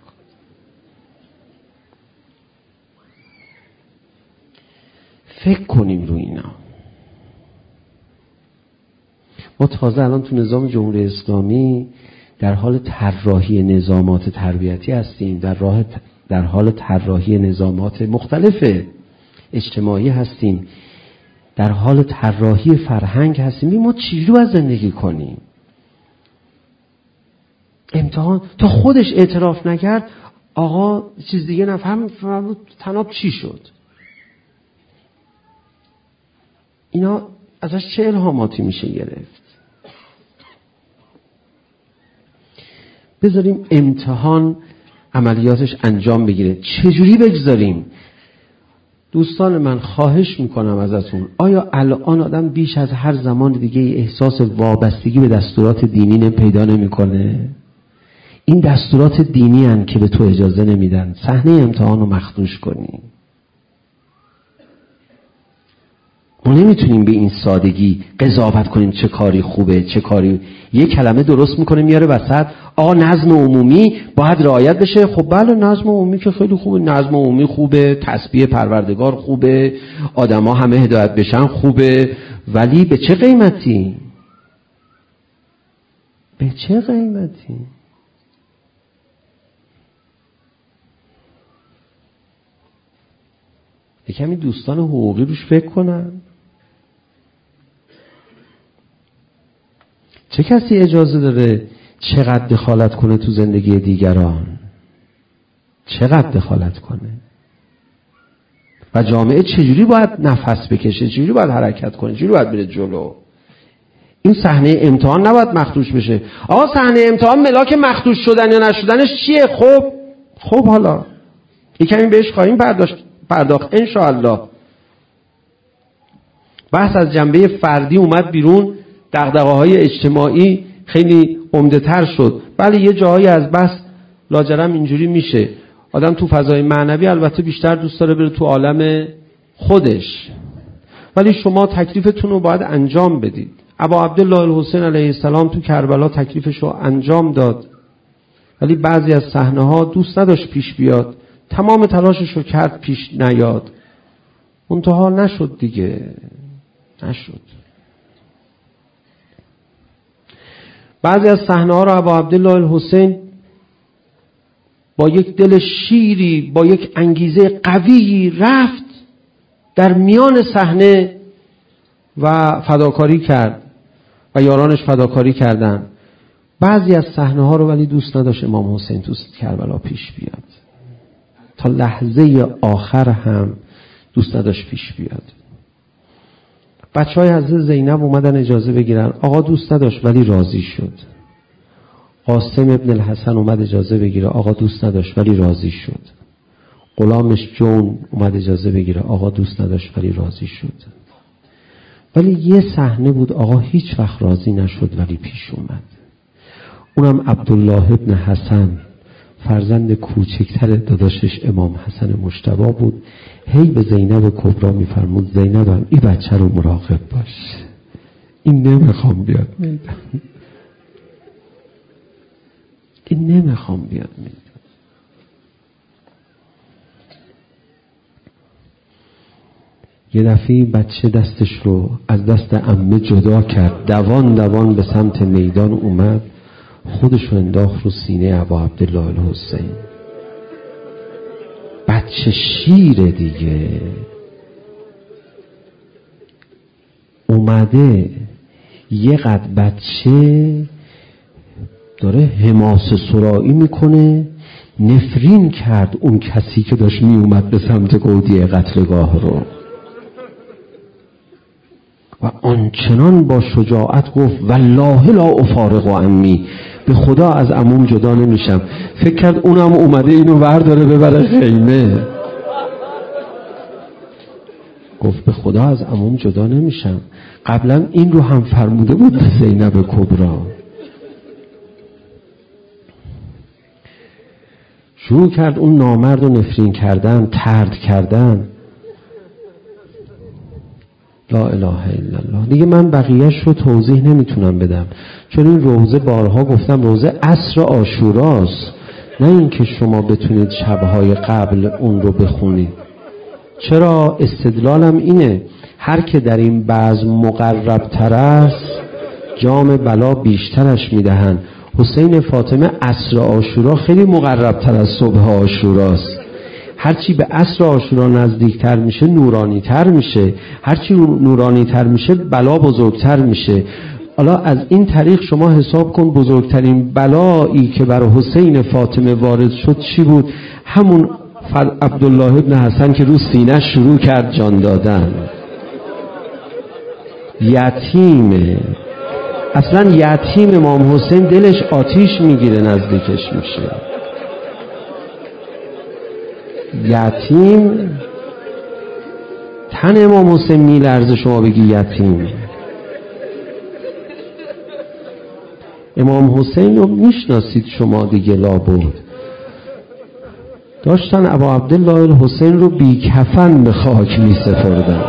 A: فکر کنیم روی اینا. ما تازه الان تو نظام جمهوری اسلامی در حال طراحی نظامات تربیتی هستیم، در راه در حال طراحی نظامات مختلف اجتماعی هستیم، در حال طراحی فرهنگ هستیم. ما چجوری باید زندگی کنیم؟ امتحان تا خودش اعتراف نکرد آقا چیز دیگه نفهم فرمود طناب چی شد. اینا ازش چه الهاماتی میشه گرفت؟ بذاریم امتحان عملیاتش انجام بگیره. چجوری بگذاریم؟ دوستان من خواهش میکنم ازتون، آیا الان آدم بیش از هر زمان دیگه احساس وابستگی به دستورات دینی پیدا نمیکنه؟ این دستورات دینی هن که به تو اجازه نمیدن صحنه امتحان رو مخدوش کنی. ما نمیتونیم به این سادگی قضاوت کنیم چه کاری خوبه چه کاری. یه کلمه درست میکنه میاره وسط، آقا نظم عمومی باید رعایت بشه. خب بله نظم عمومی که خیلی خوبه، نظم عمومی خوبه، تسبیح پروردگار خوبه، آدما همه هدایت بشن خوبه، ولی به چه قیمتی؟ به چه قیمتی؟ یه کمی دوستان حقوقی روش فکر کنن. چه کسی اجازه داره چقدر دخالت کنه تو زندگی دیگران؟ چقدر دخالت کنه؟ و جامعه چجوری باید نفس بکشه، چجوری باید حرکت کنه، چجوری باید بره جلو. این صحنه امتحان نباید مخدوش بشه. آقا صحنه امتحان ملاک مخدوش شدن یا نشدنش چیه؟ خب خب حالا یکمی بهش خواهیم پرداخت پرداخت انشاءالله. بحث از جنبه فردی اومد بیرون، دغدغه‌های اجتماعی خیلی عمده تر شد. بله یه جاهایی از بحث لاجرم اینجوری میشه، آدم تو فضای معنوی البته بیشتر دوست داره بره تو عالم خودش، ولی شما تکلیفتون رو باید انجام بدید. ابا عبدالله الحسین علیه السلام تو کربلا تکلیفش رو انجام داد، ولی بعضی از صحنه ها دوست نداشت پیش بیاد، تمام تلاشش رو کرد پیش نیاد، منتها نشد دیگه، نشد. بعضی از صحنه ها رو ابا عبدالله الحسین با یک دل شیری، با یک انگیزه قوی رفت در میان صحنه و فداکاری کرد و یارانش فداکاری کردن. بعضی از صحنه ها رو ولی دوست نداشت امام حسین تو کربلا پیش بیاد، تا لحظه آخر هم دوست نداشت پیش بیاد. بچه های حضرت زینب اومدن اجازه بگیرن، آقا دوست نداشت ولی راضی شد. قاسم ابن الحسن اومد اجازه بگیره، آقا دوست نداشت ولی راضی شد. غلامش جون اومد اجازه بگیره، آقا دوست نداشت ولی راضی شد. ولی یه صحنه بود آقا هیچ وقت راضی نشد ولی پیش اومد. اونم عبدالله ابن حسن، فرزند کوچکتر داداشش امام حسن مجتبی بود. هی به زینب کبرا میفرمود زینبم این بچه رو مراقب باش، این نمیخوام بیاد میدن، این نمیخوام بیاد میدن. یه دفعه بچه دستش رو از دست عمه جدا کرد، دوان دوان به سمت میدان اومد، خودش رو انداخت رو سینه ابا عبدالله الحسین. بچه شیره دیگه، اومده یه قد بچه داره حماسه سرایی میکنه، نفرین کرد اون کسی که داشت می اومد به سمت گودی قتلگاه رو و آنچنان با شجاعت گفت والله لا افارق و عمی، به خدا از عموم جدا نمیشم. فکر کرد اونم اومده اینو برداره ببره خیمه، گفت به خدا از عموم جدا نمیشم. قبلا این رو هم فرموده بود به زینب کبرا. شروع کرد اون نامرد رو نفرین کردن، طرد کردن. لا اله الا الله. دیگه من بقیهش رو توضیح نمیتونم بدم، چون این روزه بارها گفتم روزه عصر عاشوراست، نه اینکه شما بتونید شبهای قبل اون رو بخونید. چرا؟ استدلالم اینه هر که در این بعض مقرب تر است جام بلا بیشترش میدهن. حسین فاطمه عصر عاشورا خیلی مقرب تر از صبح عاشوراست. هرچی به عصر عاشورا نزدیکتر میشه نورانی تر میشه، هرچی نورانی تر میشه بلا بزرگتر میشه. حالا از این طریق شما حساب کن بزرگترین بلایی که بر حسین فاطمه وارد شد چی بود؟ همون عبدالله ابن حسن که رو سینه شروع کرد جان دادن. یتیمه، اصلا یتیم امام حسین دلش آتیش میگیره نزدیکش میشه. یتیم تن امام حسین میلرزه شما بگی یتیم. امام حسین رو میشناسید شما دیگه لابد. داشتن ابا عبدالله الحسین رو بی کفن به خاک می سپردن.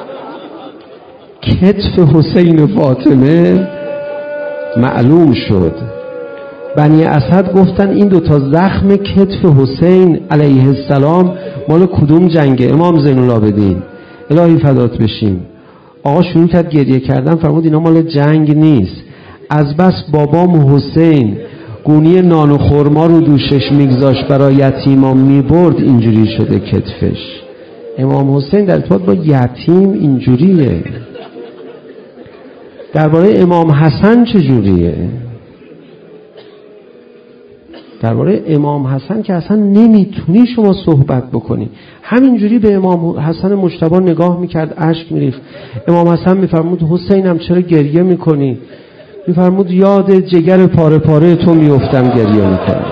A: کتف حسین فاطمه معلوم شد. بنی اسد گفتن این دوتا زخم کتف حسین علیه السلام مال کدوم جنگه؟ امام زین العابدین الهی فدات بشیم. آقا شروع کرد گریه کردن، فرمود اینا مال جنگ نیست، از بس بابام حسین گونی نان و خرما رو دوشش میگذاشت برای یتیمان میبرد اینجوری شده کتفش. امام حسین در ارتباط با یتیم اینجوریه. درباره امام حسن چجوریه؟ درباره امام حسن که اصلا نمیتونی شما صحبت بکنی. همینجوری به امام حسن مجتبی نگاه میکرد، اشک میریخت. امام حسن میفرمود حسینم چرا گریه میکنی؟ میفرمود یاد جگر پاره پاره تو میفتم گریه میکنم.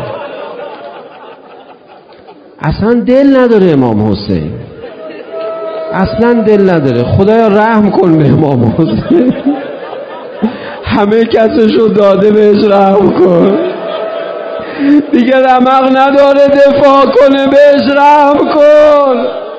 A: اصلا دل نداره امام حسین، اصلا دل نداره. خدایا رحم کن به امام حسین، همه کسشو داده بهش رحم کن، دیگه رمق نداره دفاع کنه، بهش رحم کن.